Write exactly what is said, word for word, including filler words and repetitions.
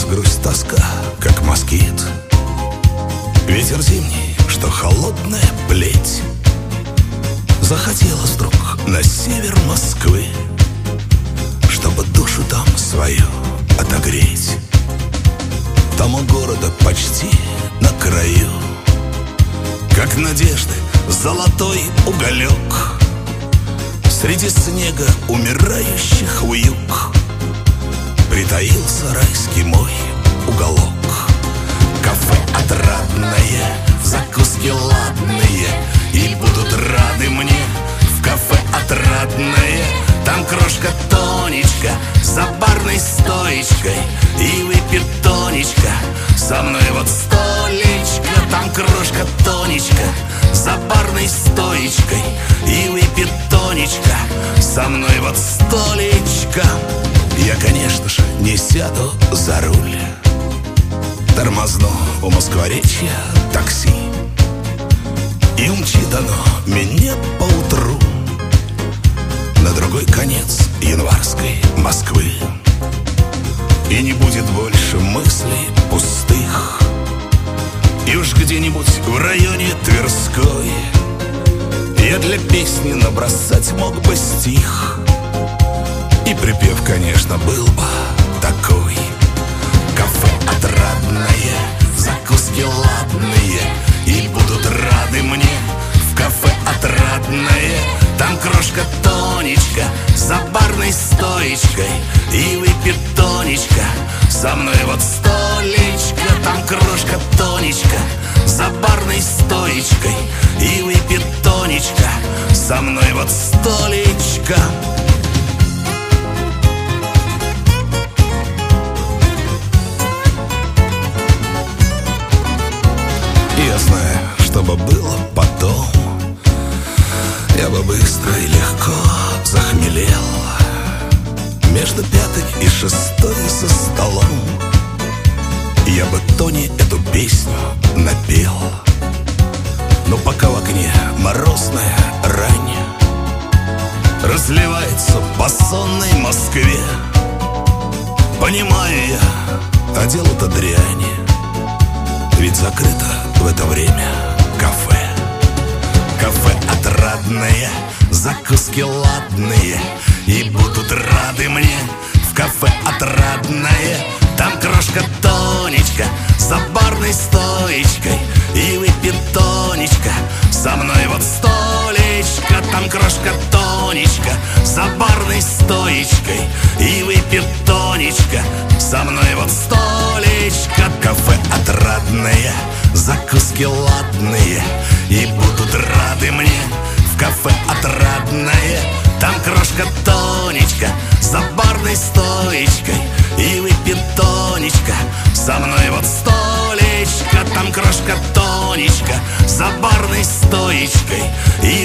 нас грусть, тоска, как москит. Ветер зимний, что холодная плеть. Захотелось вдруг на север Москвы, чтобы душу там свою отогреть. Там у города почти на краю, как надежды золотой уголек, среди снега умирающих вьюг притаился райский мой уголок. Кафе отрадное, закуски ладные, и будут рады мне в кафе отрадное. Там крошка Тонечка за барной стоечкой и выпьет Тонечка со мной вот столечко. Там крошка Тонечка за барной стоечкой и выпьет Тонечка со мной вот столечко. Я, конечно же, не сяду за руль, тормозну у Москворечья такси, и умчит оно меня поутру на другой конец январской Москвы. И не будет больше мыслей пустых, и уж где-нибудь в районе Тверской я для песни набросать мог бы стих, и припев, конечно, был бы такой: кафе отрадное, закуски ладные, и будут рады мне в кафе отрадное. Там крошка Тонечка за барной стоечкой и выпьет Тонечка со мной вот столечко. Там крошка Тонечка за барной стоечкой и выпьет Тонечка со мной вот столечко. Я знаю, что бы было потом, я бы быстро и легко захмелел между пятой и шестой за столом. Я бы Тоне эту песню напел, но пока в окне морозная рань разливается по сонной Москве, понимаю я, а дело-то дрянь, ведь закрыто в это время кафе. Кафе отрадное, закуски ладные, и будут рады мне в кафе отрадное. Там крошка Тонечка за барной стоечкой и выпьет Тонечка со мной вот столечко. Там крошка Тонечка за барной стоечкой и выпьет Тонечка со мной вот столечко. Кафе отрадное, закуски ладные, и будут рады мне в кафе отрадное. Там крошка Тонечка за барной стоечкой и выпьет Тонечка со мной вот столечко. Там крошка Тонечка за барной стоечкой и